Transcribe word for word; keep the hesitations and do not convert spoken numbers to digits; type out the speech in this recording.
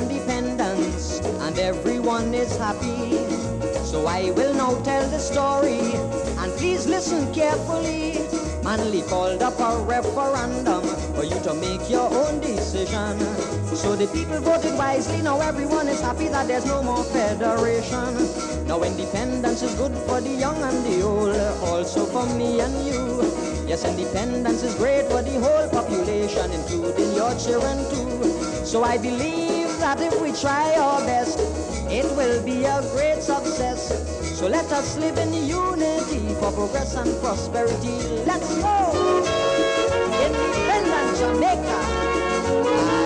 independence and everyone is happy. So I will now tell the story, and please listen carefully. Manly called up a referendum for you to make your own decision. So the people voted wisely, now everyone is happy that there's no more federation. Now independence is good for the young and the old, also for me and you. Yes, independence is great for the whole population, including your children too. So I believe that if we try our best, it will be a great success. So let us live in unity for progress and prosperity. Let's go! Independent Jamaica!